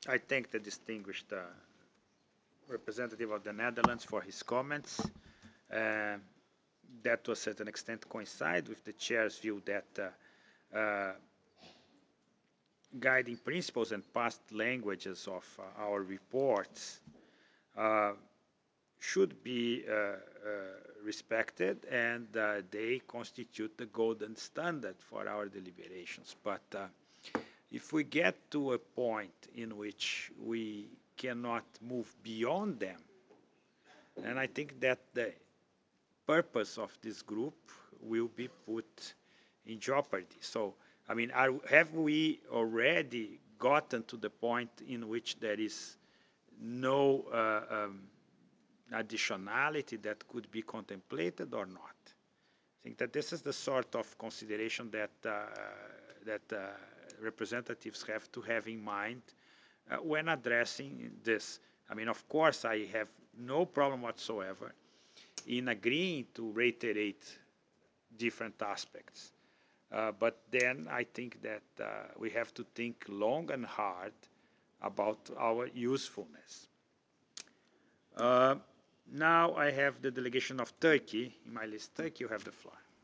I thank the distinguished representative of the Netherlands for his comments. Uh, that to a certain extent coincide with the chair's view that guiding principles and past languages of our reports should be respected, and they constitute the golden standard for our deliberations. But if we get to a point in which we cannot move beyond them, and I think that the purpose of this group will be put in jeopardy. So, I mean, have we already gotten to the point in which there is no additionality that could be contemplated or not? I think that this is the sort of consideration that representatives have to have in mind when addressing this. I mean, of course, I have no problem whatsoever in agreeing to reiterate different aspects. But then I think that we have to think long and hard about our usefulness. Now I have the delegation of Turkey in my list. Turkey, you have the floor.